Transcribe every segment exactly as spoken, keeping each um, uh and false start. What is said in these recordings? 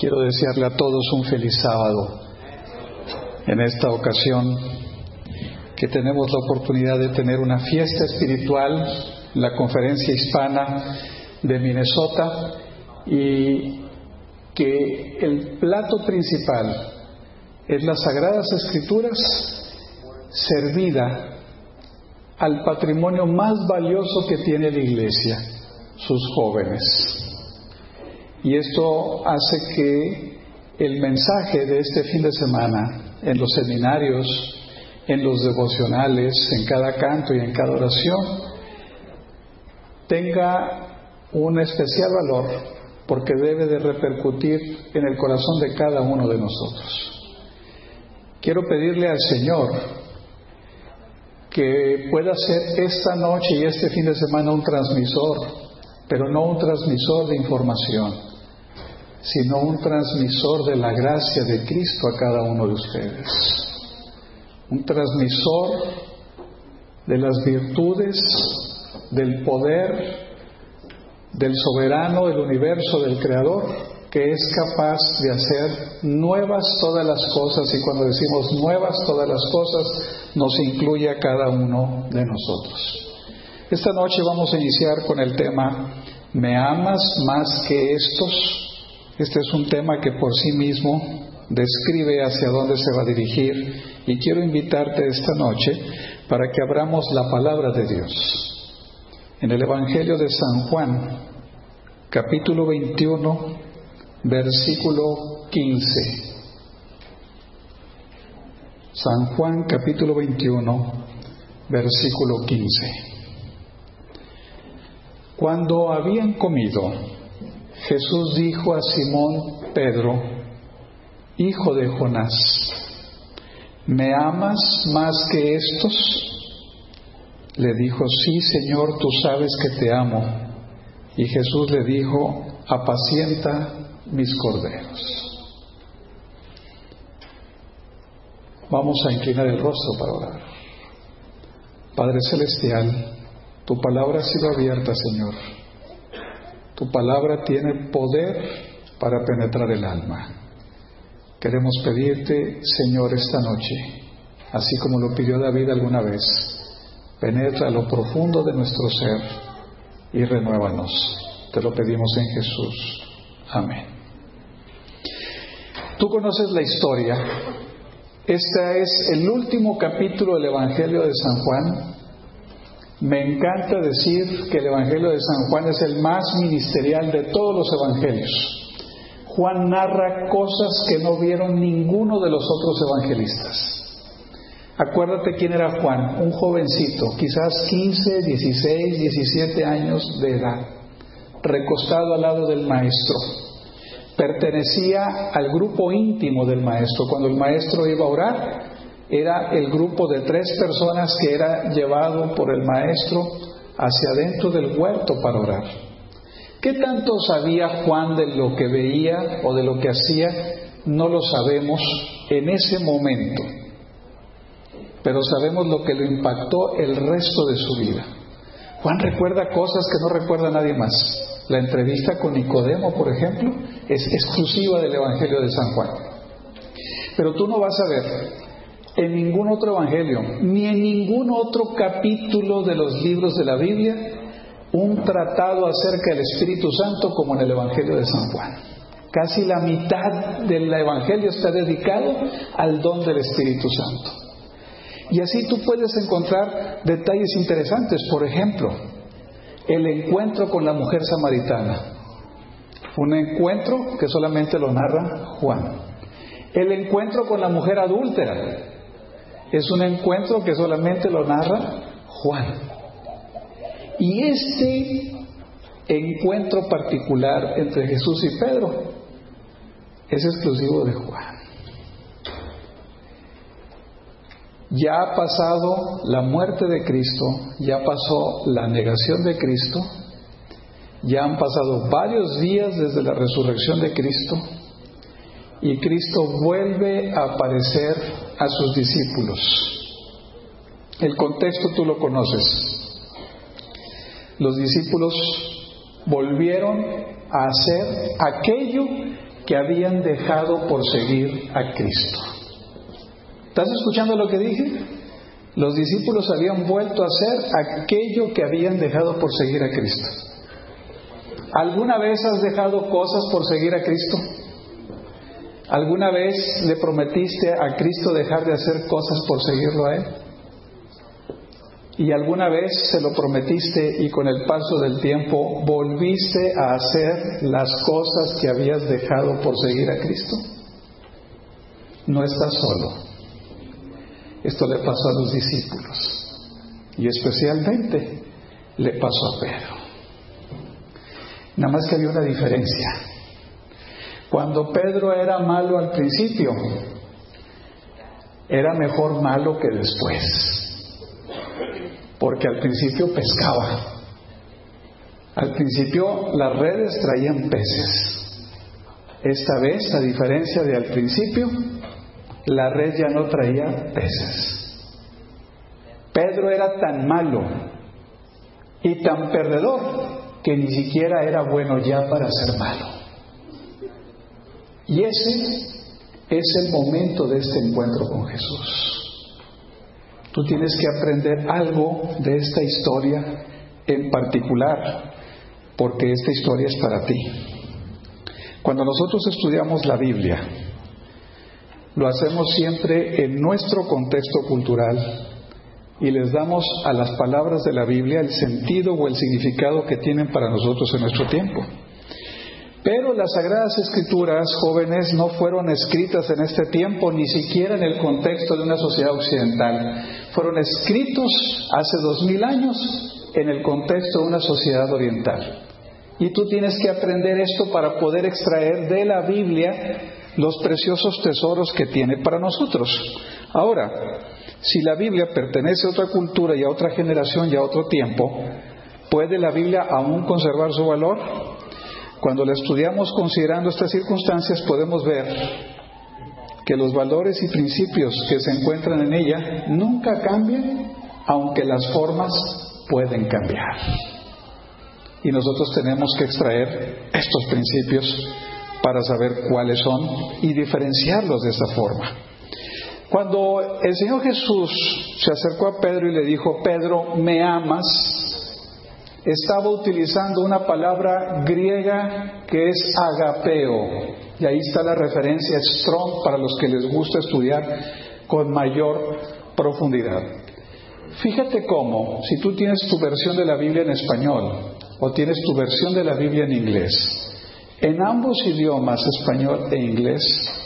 Quiero desearle a todos un feliz sábado. En esta ocasión que tenemos la oportunidad de tener una fiesta espiritual en la Conferencia Hispana de Minnesota, y que el plato principal es las Sagradas Escrituras servida al patrimonio más valioso que tiene la Iglesia, sus jóvenes. Y esto hace que el mensaje de este fin de semana, en los seminarios, en los devocionales, en cada canto y en cada oración, tenga un especial valor, porque debe de repercutir en el corazón de cada uno de nosotros. Quiero pedirle al Señor que pueda ser esta noche y este fin de semana un transmisor, pero no un transmisor de información, sino un transmisor de la gracia de Cristo a cada uno de ustedes. Un transmisor de las virtudes, del poder, del soberano del universo, del Creador, que es capaz de hacer nuevas todas las cosas, y cuando decimos nuevas todas las cosas, nos incluye a cada uno de nosotros. Esta noche vamos a iniciar con el tema ¿Me amas más que estos? Este es un tema que por sí mismo describe hacia dónde se va a dirigir, y quiero invitarte esta noche para que abramos la palabra de Dios. En el Evangelio de San Juan, capítulo veintiuno, versículo quince. San Juan, capítulo veintiuno, versículo quince. Cuando habían comido, Jesús dijo a Simón Pedro, hijo de Jonás, ¿me amas más que estos? Le dijo, sí, Señor, tú sabes que te amo. Y Jesús le dijo, apacienta mis corderos. Vamos a inclinar el rostro para orar. Padre Celestial, tu palabra ha sido abierta, Señor. Tu palabra tiene poder para penetrar el alma. Queremos pedirte, Señor, esta noche, así como lo pidió David alguna vez, penetra lo profundo de nuestro ser y renuévanos. Te lo pedimos en Jesús. Amén. Tú conoces la historia. Este es el último capítulo del Evangelio de San Juan. Me encanta decir que el Evangelio de San Juan es el más ministerial de todos los evangelios. Juan narra cosas que no vieron ninguno de los otros evangelistas. Acuérdate quién era Juan, un jovencito, quizás quince, dieciséis, diecisiete años de edad, recostado al lado del maestro. Pertenecía al grupo íntimo del maestro. Cuando el maestro iba a orar, era el grupo de tres personas que era llevado por el maestro hacia adentro del huerto para orar. ¿Qué tanto sabía Juan de lo que veía o de lo que hacía? No lo sabemos en ese momento, pero sabemos lo que lo impactó el resto de su vida. Juan recuerda cosas que no recuerda nadie más. La entrevista con Nicodemo, por ejemplo, es exclusiva del Evangelio de San Juan. Pero tú no vas a ver en ningún otro evangelio, ni en ningún otro capítulo de los libros de la Biblia, un tratado acerca del Espíritu Santo como en el Evangelio de San Juan. Casi la mitad del evangelio está dedicado al don del Espíritu Santo. Y así tú puedes encontrar detalles interesantes. Por ejemplo, el encuentro con la mujer samaritana. Un encuentro que solamente lo narra Juan. El encuentro con la mujer adúltera. Es un encuentro que solamente lo narra Juan. Y este encuentro particular entre Jesús y Pedro es exclusivo de Juan. Ya ha pasado la muerte de Cristo, ya pasó la negación de Cristo, ya han pasado varios días desde la resurrección de Cristo, y Cristo vuelve a aparecer a sus discípulos. El contexto tú lo conoces. Los discípulos volvieron a hacer aquello que habían dejado por seguir a Cristo. ¿Estás escuchando lo que dije? Los discípulos habían vuelto a hacer aquello que habían dejado por seguir a Cristo. ¿Alguna vez has dejado cosas por seguir a Cristo? ¿Alguna vez le prometiste a Cristo dejar de hacer cosas por seguirlo a Él? ¿Y alguna vez se lo prometiste y con el paso del tiempo volviste a hacer las cosas que habías dejado por seguir a Cristo? No estás solo. Esto le pasó a los discípulos y especialmente le pasó a Pedro. Nada más que había una diferencia. Cuando Pedro era malo al principio, era mejor malo que después, porque al principio pescaba. Al principio las redes traían peces. Esta vez, a diferencia de al principio, la red ya no traía peces. Pedro era tan malo y tan perdedor que ni siquiera era bueno ya para ser malo. Y ese es el momento de este encuentro con Jesús. Tú tienes que aprender algo de esta historia en particular, porque esta historia es para ti. Cuando nosotros estudiamos la Biblia, lo hacemos siempre en nuestro contexto cultural y les damos a las palabras de la Biblia el sentido o el significado que tienen para nosotros en nuestro tiempo. Pero las Sagradas Escrituras, jóvenes, no fueron escritas en este tiempo, ni siquiera en el contexto de una sociedad occidental. Fueron escritos hace dos mil años en el contexto de una sociedad oriental. Y tú tienes que aprender esto para poder extraer de la Biblia los preciosos tesoros que tiene para nosotros. Ahora, si la Biblia pertenece a otra cultura y a otra generación y a otro tiempo, ¿puede la Biblia aún conservar su valor? Cuando la estudiamos considerando estas circunstancias, podemos ver que los valores y principios que se encuentran en ella nunca cambian, aunque las formas pueden cambiar. Y nosotros tenemos que extraer estos principios para saber cuáles son y diferenciarlos de esta forma. Cuando el Señor Jesús se acercó a Pedro y le dijo: Pedro, ¿me amas?, estaba utilizando una palabra griega que es agapeo. Y ahí está la referencia strong para los que les gusta estudiar con mayor profundidad. Fíjate cómo, si tú tienes tu versión de la Biblia en español o tienes tu versión de la Biblia en inglés, en ambos idiomas, español e inglés,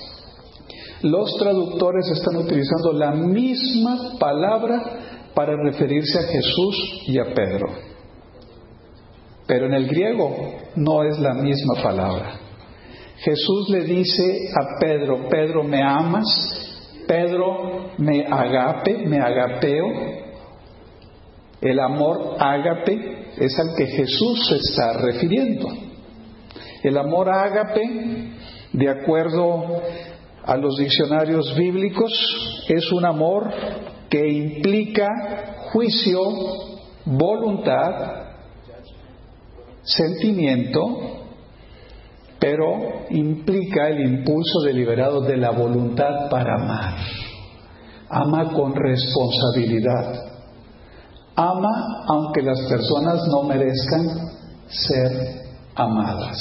los traductores están utilizando la misma palabra para referirse a Jesús y a Pedro. Pero en el griego no es la misma palabra. Jesús le dice a Pedro: Pedro, ¿me amas? Pedro, me agape, me agapeo. El amor ágape es al que Jesús se está refiriendo. El amor ágape, de acuerdo a los diccionarios bíblicos, es un amor que implica juicio, voluntad, sentimiento, pero implica el impulso deliberado de la voluntad para amar. Ama con responsabilidad. Ama aunque las personas no merezcan ser amadas.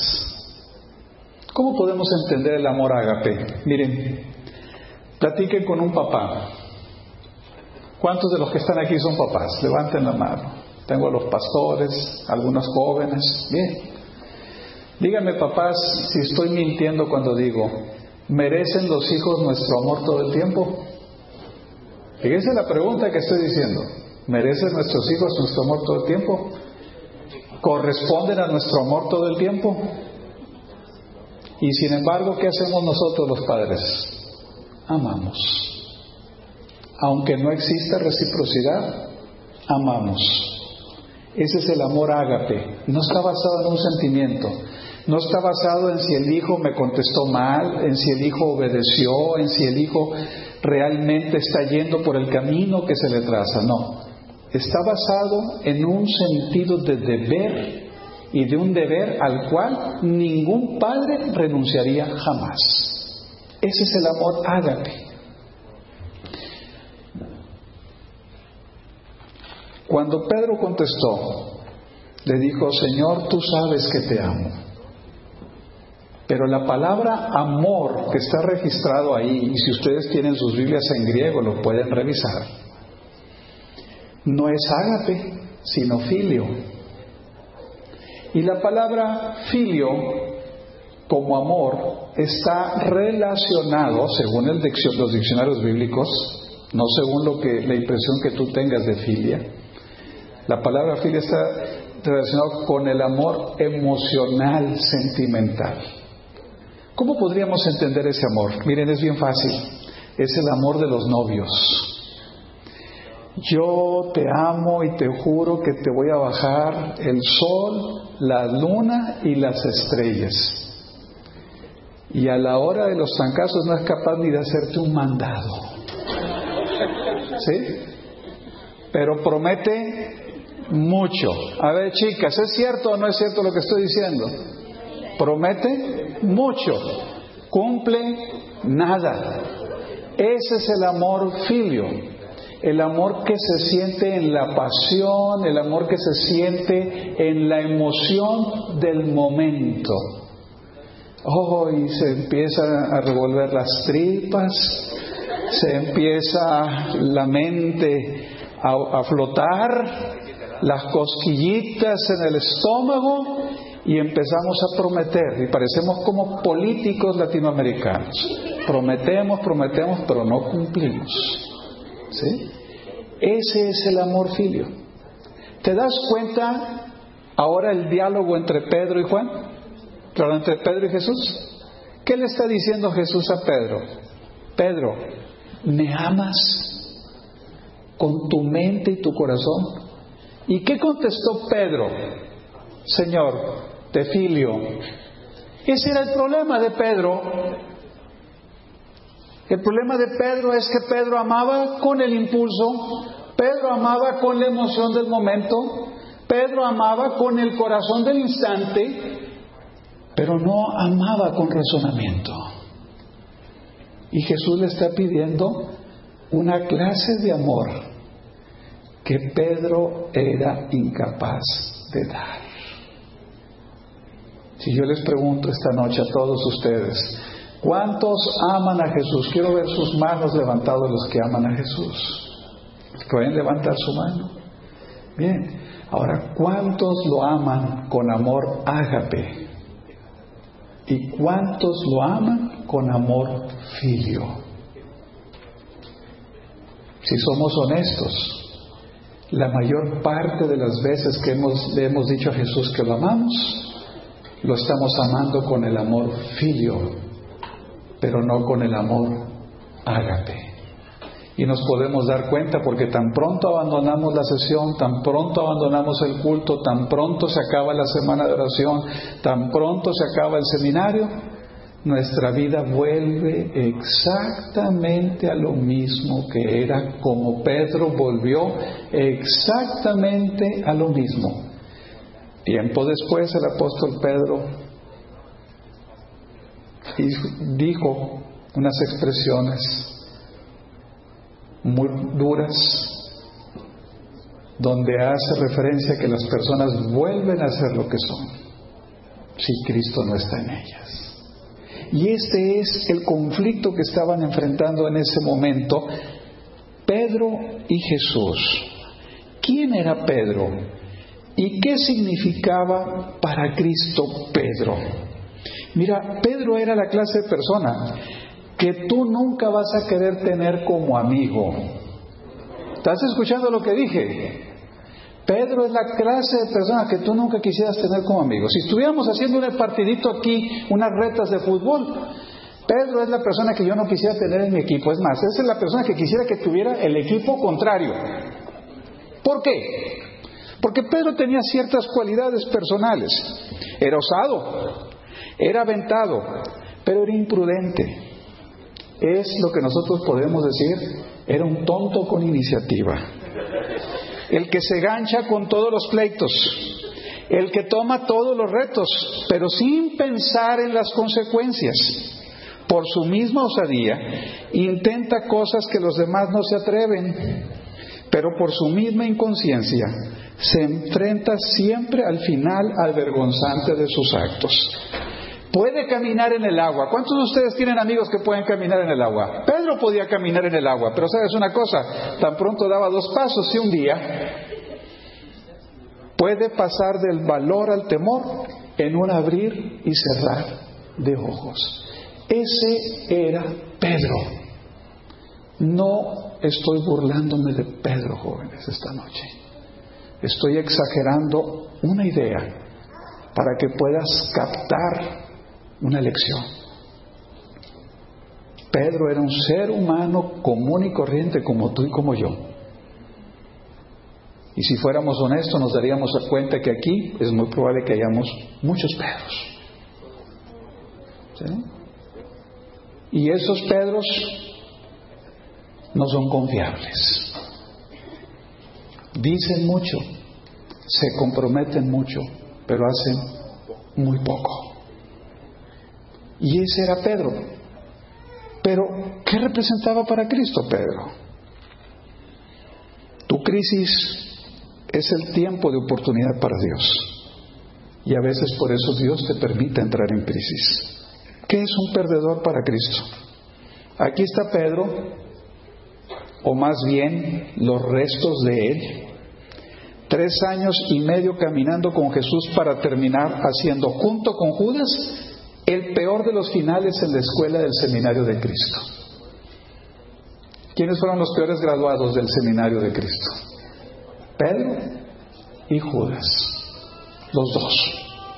¿Cómo podemos entender el amor ágape? Miren, platiquen con un papá. ¿Cuántos de los que están aquí son papás? Levanten la mano. Tengo a los pastores, algunos jóvenes. Bien. Díganme, papás, si estoy mintiendo cuando digo: ¿merecen los hijos nuestro amor todo el tiempo? Fíjense la pregunta que estoy diciendo. ¿Merecen nuestros hijos nuestro amor todo el tiempo? ¿Corresponden a nuestro amor todo el tiempo? Y sin embargo, ¿qué hacemos nosotros los padres? Amamos. Aunque no exista reciprocidad, amamos. Ese es el amor ágape. No está basado en un sentimiento. No está basado en si el hijo me contestó mal, en si el hijo obedeció, en si el hijo realmente está yendo por el camino que se le traza. No. Está basado en un sentido de deber y de un deber al cual ningún padre renunciaría jamás. Ese es el amor ágape. Cuando Pedro contestó, le dijo: Señor, tú sabes que te amo. Pero la palabra amor que está registrado ahí, y si ustedes tienen sus Biblias en griego lo pueden revisar, no es ágape, sino filio. Y la palabra filio, como amor, está relacionado, según el diccion- los diccionarios bíblicos, no según lo que la impresión que tú tengas de filia. La palabra filia está relacionada con el amor emocional, sentimental. ¿Cómo podríamos entender ese amor? Miren, es bien fácil. Es el amor de los novios. Yo te amo y te juro que te voy a bajar el sol, la luna y las estrellas. Y a la hora de los trancazos no es capaz ni de hacerte un mandado. ¿Sí? Pero promete mucho. A ver, chicas, ¿es cierto o no es cierto lo que estoy diciendo? Promete mucho, cumple nada. Ese es el amor filio, el amor que se siente en la pasión, el amor que se siente en la emoción del momento. Oh, y se empiezan a revolver las tripas, se empieza la mente a, a flotar, las cosquillitas en el estómago, y empezamos a prometer, y parecemos como políticos latinoamericanos. Prometemos, prometemos, pero no cumplimos. ¿Sí? Ese es el amor filio. ¿Te das cuenta ahora el diálogo entre Pedro y Juan? Claro, entre Pedro y Jesús. ¿Qué le está diciendo Jesús a Pedro? Pedro, ¿me amas con tu mente y tu corazón? ¿Y qué contestó Pedro? Señor, te filio. Ese era el problema de Pedro. El problema de Pedro es que Pedro amaba con el impulso, Pedro amaba con la emoción del momento, Pedro amaba con el corazón del instante, pero no amaba con razonamiento. Y Jesús le está pidiendo una clase de amor que Pedro era incapaz de dar. Si yo les pregunto esta noche a todos ustedes, ¿cuántos aman a Jesús? Quiero ver sus manos levantadas, los que aman a Jesús. ¿Pueden levantar su mano? Bien. Ahora, ¿cuántos lo aman con amor ágape? ¿Y cuántos lo aman con amor filio? Si somos honestos, la mayor parte de las veces que hemos, le hemos dicho a Jesús que lo amamos, lo estamos amando con el amor filio, pero no con el amor ágape. Y nos podemos dar cuenta porque tan pronto abandonamos la sesión, tan pronto abandonamos el culto, tan pronto se acaba la semana de oración, tan pronto se acaba el seminario, nuestra vida vuelve exactamente a lo mismo que era, como Pedro volvió exactamente a lo mismo. Tiempo después el apóstol Pedro dijo unas expresiones muy duras, donde hace referencia a que las personas vuelven a ser lo que son si Cristo no está en ellas. Y este es el conflicto que estaban enfrentando en ese momento Pedro y Jesús. ¿Quién era Pedro? ¿Y qué significaba para Cristo Pedro? Mira, Pedro era la clase de persona que tú nunca vas a querer tener como amigo. ¿Estás escuchando lo que dije? Pedro es la clase de persona que tú nunca quisieras tener como amigo. Si estuviéramos haciendo un partidito aquí, unas retas de fútbol, Pedro es la persona que yo no quisiera tener en mi equipo. Es más, esa es la persona que quisiera que tuviera el equipo contrario. ¿Por qué? Porque Pedro tenía ciertas cualidades personales. Era osado, era aventado, pero era imprudente. Es lo que nosotros podemos decir, era un tonto con iniciativa. El que se gancha con todos los pleitos, el que toma todos los retos, pero sin pensar en las consecuencias. Por su misma osadía, intenta cosas que los demás no se atreven, pero por su misma inconsciencia, se enfrenta siempre al final al vergonzante de sus actos. Puede caminar en el agua. ¿Cuántos de ustedes tienen amigos que pueden caminar en el agua? Pedro podía caminar en el agua, pero ¿sabes una cosa? Tan pronto daba dos pasos y un día puede pasar del valor al temor en un abrir y cerrar de ojos. Ese era Pedro. No estoy burlándome de Pedro, jóvenes, esta noche. Estoy exagerando una idea para que puedas captar una lección. Pedro era un ser humano común y corriente como tú y como yo. Y si fuéramos honestos nos daríamos cuenta que aquí es muy probable que hayamos muchos Pedros. ¿Sí? Y esos Pedros no son confiables. Dicen mucho, se comprometen mucho, pero hacen muy poco. Y ese era Pedro. Pero, ¿qué representaba para Cristo Pedro? Tu crisis es el tiempo de oportunidad para Dios. Y a veces por eso Dios te permite entrar en crisis. ¿Qué es un perdedor para Cristo? Aquí está Pedro, o más bien los restos de él. Tres años y medio caminando con Jesús para terminar haciendo junto con Judas el peor de los finales en la escuela del seminario de Cristo. ¿Quiénes fueron los peores graduados del seminario de Cristo? Pedro y Judas, los dos.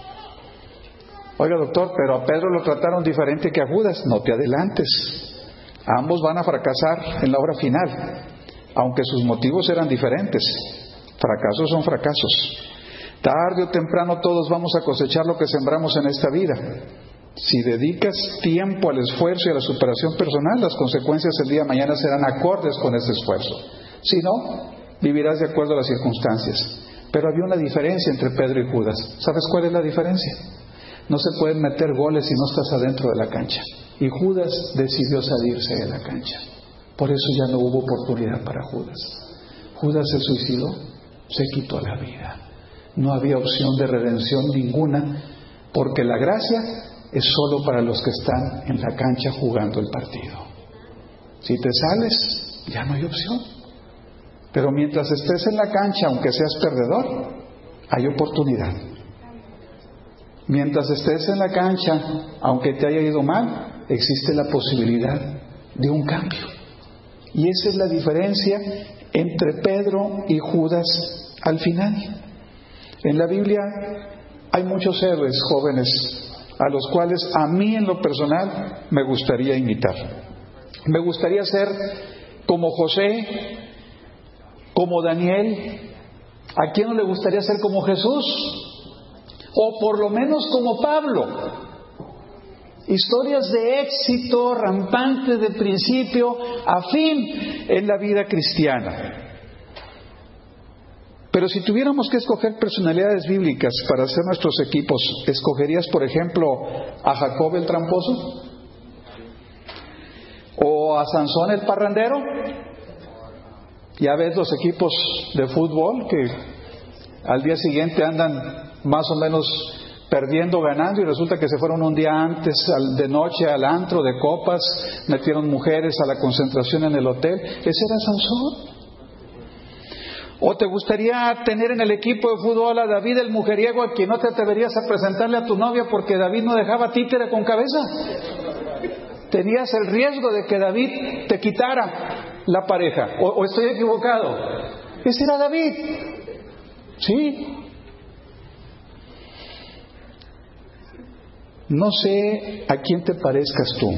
Oiga, doctor, pero a Pedro lo trataron diferente que a Judas. No te adelantes. Ambos van a fracasar en la hora final, aunque sus motivos eran diferentes. Fracasos son fracasos. Tarde o temprano todos vamos a cosechar lo que sembramos en esta vida. Si dedicas tiempo al esfuerzo y a la superación personal, las consecuencias el día de mañana serán acordes con ese esfuerzo. Si no, vivirás de acuerdo a las circunstancias. Pero había una diferencia entre Pedro y Judas. ¿Sabes cuál es la diferencia? No se pueden meter goles si no estás adentro de la cancha. Y Judas decidió salirse de la cancha. Por eso ya no hubo oportunidad para Judas. Judas se suicidó, se quitó la vida. No había opción de redención ninguna, porque la gracia es solo para los que están en la cancha jugando el partido. Si te sales, ya no hay opción. Pero mientras estés en la cancha, aunque seas perdedor, hay oportunidad. Mientras estés en la cancha, aunque te haya ido mal, existe la posibilidad de un cambio. Y esa es la diferencia entre Pedro y Judas al final. En la Biblia hay muchos héroes jóvenes a los cuales a mí en lo personal me gustaría imitar. Me gustaría ser como José, como Daniel. ¿A quién no le gustaría ser como Jesús? O por lo menos como Pablo. Historias de éxito rampante de principio a fin en la vida cristiana. Pero si tuviéramos que escoger personalidades bíblicas para hacer nuestros equipos, ¿escogerías, por ejemplo, a Jacob el tramposo? ¿O a Sansón el parrandero? Ya ves los equipos de fútbol que al día siguiente andan más o menos perdiendo, ganando, y resulta que se fueron un día antes de noche al antro de copas, metieron mujeres a la concentración en el hotel. Ese era Sansón. ¿O te gustaría tener en el equipo de fútbol a David el mujeriego, a quien no te atreverías a presentarle a tu novia porque David no dejaba títere con cabeza? Tenías el riesgo de que David te quitara la pareja. ¿O, o estoy equivocado? Ese era David. Sí. No sé a quién te parezcas tú.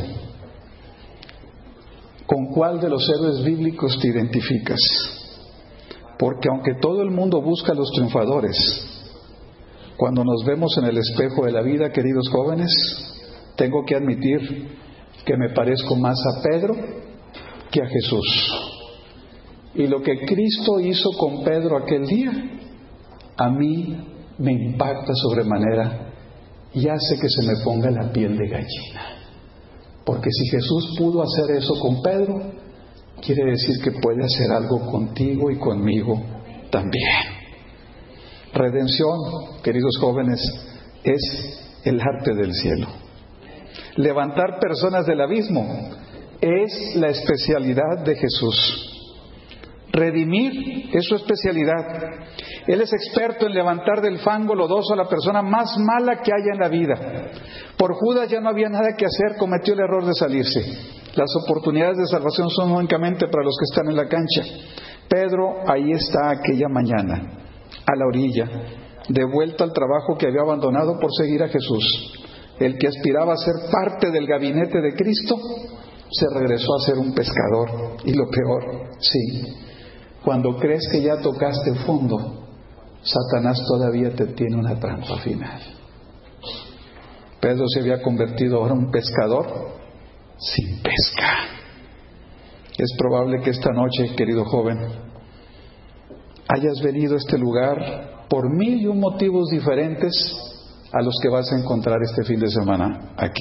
¿Con cuál de los héroes bíblicos te identificas? Porque aunque todo el mundo busca a los triunfadores, cuando nos vemos en el espejo de la vida, queridos jóvenes, tengo que admitir que me parezco más a Pedro que a Jesús. Y lo que Cristo hizo con Pedro aquel día, a mí me impacta sobremanera y hace que se me ponga la piel de gallina. Porque si Jesús pudo hacer eso con Pedro, quiere decir que puede hacer algo contigo y conmigo también. Redención, queridos jóvenes, es el arte del cielo. Levantar personas del abismo es la especialidad de Jesús. Redimir es su especialidad. Él es experto en levantar del fango lodoso a la persona más mala que haya en la vida. Por Judas ya no había nada que hacer, cometió el error de salirse. Las oportunidades de salvación son únicamente para los que están en la cancha. Pedro ahí está aquella mañana, a la orilla, de vuelta al trabajo que había abandonado por seguir a Jesús. El que aspiraba a ser parte del gabinete de Cristo, se regresó a ser un pescador. Y lo peor, sí, cuando crees que ya tocaste fondo, Satanás todavía te tiene una trampa final. Pedro se había convertido ahora en un pescador sin pesca. Es probable que esta noche, querido joven, hayas venido a este lugar por mil y un motivos diferentes a los que vas a encontrar este fin de semana aquí.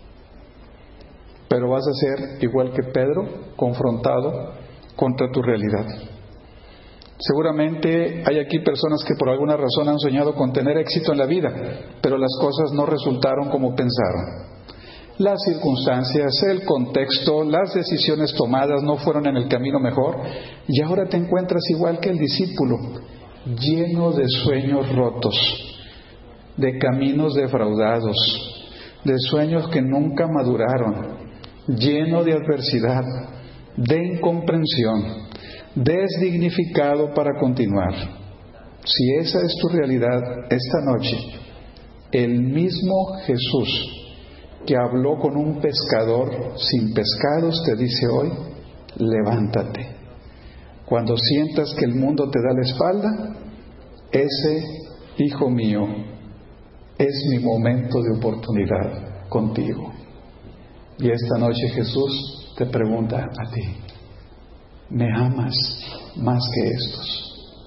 Pero vas a ser, igual que Pedro, confrontado contra tu realidad. Seguramente hay aquí personas que por alguna razón han soñado con tener éxito en la vida, pero las cosas no resultaron como pensaron. Las circunstancias, el contexto, las decisiones tomadas no fueron en el camino mejor, y ahora te encuentras igual que el discípulo, lleno de sueños rotos, de caminos defraudados, de sueños que nunca maduraron, lleno de adversidad, de incomprensión, desdignificado para continuar. Si esa es tu realidad esta noche, el mismo Jesús que habló con un pescador sin pescados te dice hoy: levántate. Cuando sientas que el mundo te da la espalda, ese, hijo mío, es mi momento de oportunidad contigo. Y esta noche Jesús te pregunta a ti: ¿me amas más que estos?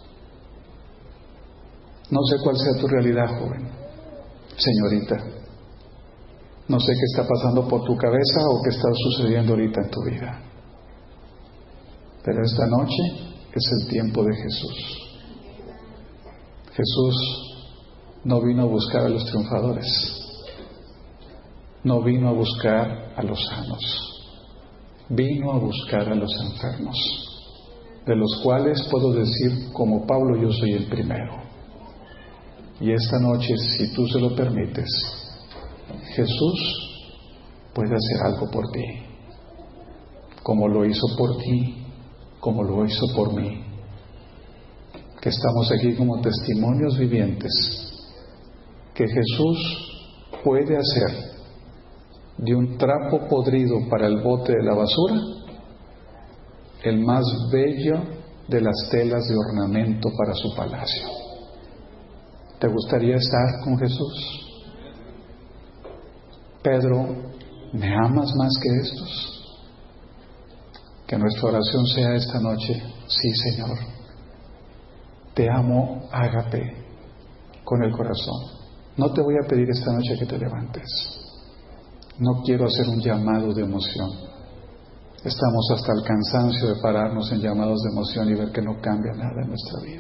No sé cuál sea tu realidad, joven, señorita. No sé qué está pasando por tu cabeza o qué está sucediendo ahorita en tu vida. Pero esta noche es el tiempo de Jesús. Jesús no vino a buscar a los triunfadores. No vino a buscar a los sanos. Vino a buscar a los enfermos, de los cuales puedo decir, como Pablo, yo soy el primero. Y esta noche, si tú se lo permites, Jesús puede hacer algo por ti, como lo hizo por ti, como lo hizo por mí, que estamos aquí como testimonios vivientes, que Jesús puede hacer de un trapo podrido para el bote de la basura el más bello de las telas de ornamento para su palacio. ¿Te gustaría estar con Jesús? Pedro, ¿me amas más que estos? Que nuestra oración sea esta noche: sí, Señor, te amo, ágape, con el corazón. No te voy a pedir esta noche que te levantes. No quiero hacer un llamado de emoción. Estamos hasta el cansancio de pararnos en llamados de emoción y ver que no cambia nada en nuestra vida.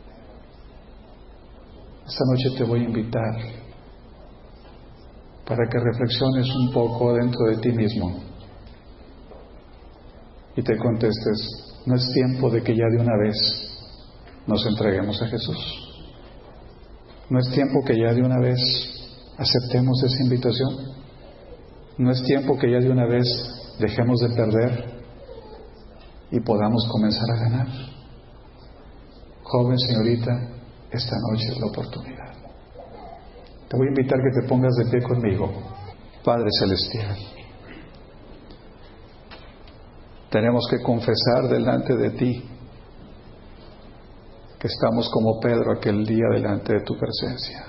Esta noche te voy a invitar para que reflexiones un poco dentro de ti mismo y te contestes: no es tiempo de que ya de una vez nos entreguemos a Jesús. No es tiempo que ya de una vez aceptemos esa invitación. No es tiempo que ya de una vez dejemos de perder y podamos comenzar a ganar. Joven, señorita, esta noche es la oportunidad. Te voy a invitar que te pongas de pie conmigo. Padre Celestial, tenemos que confesar delante de ti que estamos como Pedro aquel día delante de tu presencia.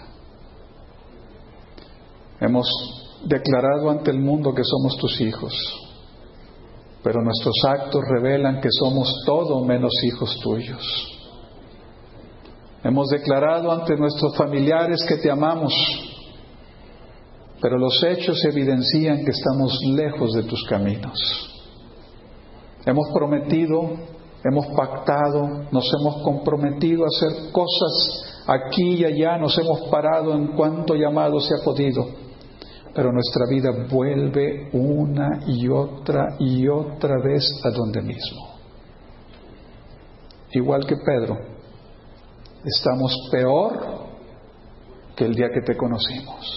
Hemos declarado ante el mundo que somos tus hijos, pero nuestros actos revelan que somos todo menos hijos tuyos. Hemos declarado ante nuestros familiares que te amamos, pero los hechos evidencian que estamos lejos de tus caminos. Hemos prometido, hemos pactado, nos hemos comprometido a hacer cosas aquí y allá, nos hemos parado en cuanto llamado se ha podido, pero nuestra vida vuelve una y otra y otra vez a donde mismo. Igual que Pedro, estamos peor que el día que te conocimos.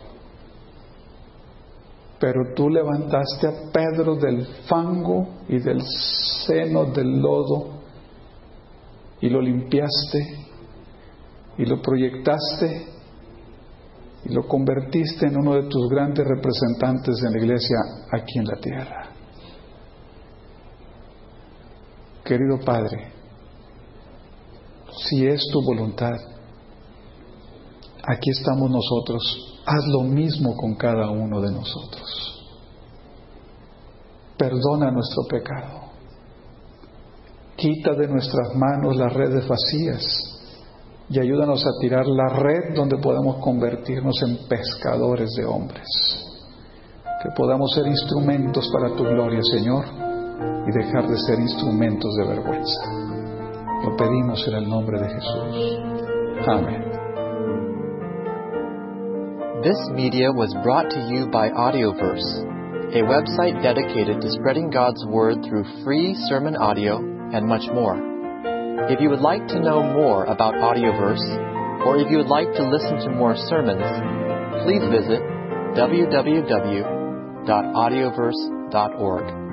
Pero tú levantaste a Pedro del fango y del seno del lodo y lo limpiaste y lo proyectaste y lo convertiste en uno de tus grandes representantes en la iglesia aquí en la tierra. Querido Padre, si es tu voluntad, aquí estamos nosotros. Haz lo mismo con cada uno de nosotros. Perdona nuestro pecado. Quita de nuestras manos las redes vacías y ayúdanos a tirar la red donde podamos convertirnos en pescadores de hombres. Que podamos ser instrumentos para tu gloria, Señor, y dejar de ser instrumentos de vergüenza. Lo pedimos en el nombre de Jesús. Amén. This media was brought to you by Audioverse, a website dedicated to spreading God's Word through free sermon audio and much more. If you would like to know more about Audioverse, or if you would like to listen to more sermons, please visit w w w dot audioverse dot org.